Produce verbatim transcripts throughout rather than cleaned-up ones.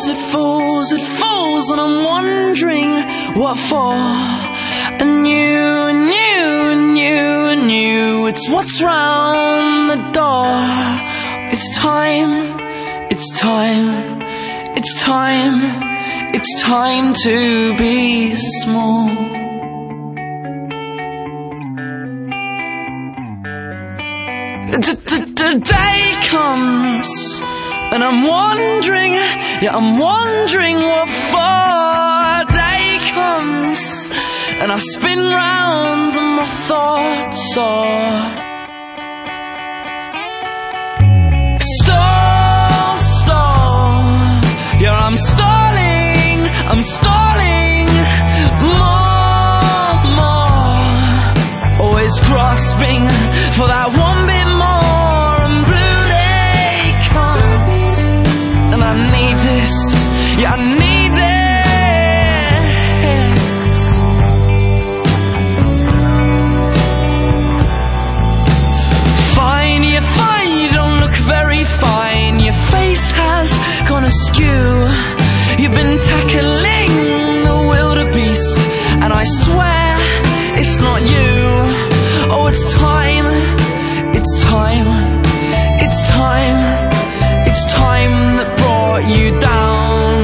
falls, it falls, it falls, and I'm wondering what for. And you, and you, and you, and you, it's what's round the door. It's time, it's time, it's time, it's time to be small. The day comes, and I'm wondering, yeah, I'm wondering what for. Day comes, and I spin round, and my thoughts are stall, stall. Yeah, I'm stalling, I'm stalling, more, more. Always grasping for that one bit more, and blue day comes, and I need this, yeah, I need this. Fine, you're fine, you don't look very fine. Your face has gone askew. You've been tackling the wildebeest, and I swear it's not you. Oh, it's time, it's time, it's time, it's time that brought you down.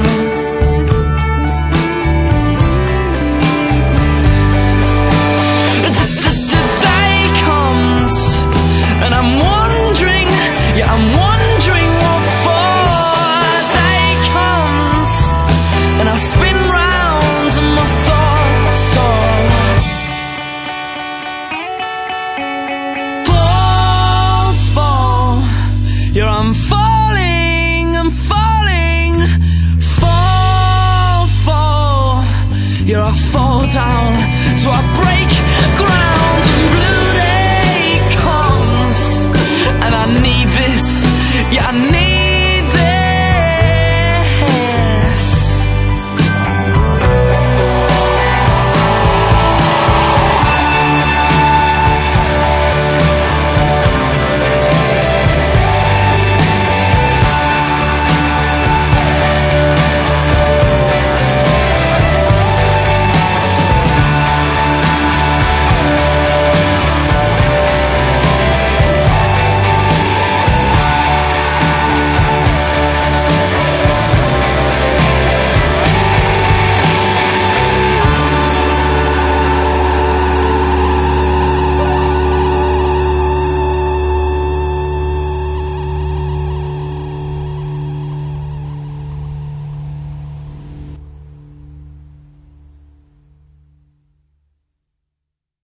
The day comes, and I'm wondering, yeah, I'm wondering what for. Day comes, and I spin round, and my thoughts are yeah, I'm falling, I'm falling, fall, fall. Yeah, I fall down, so I break ground, and blue day comes, and I need this, yeah, I need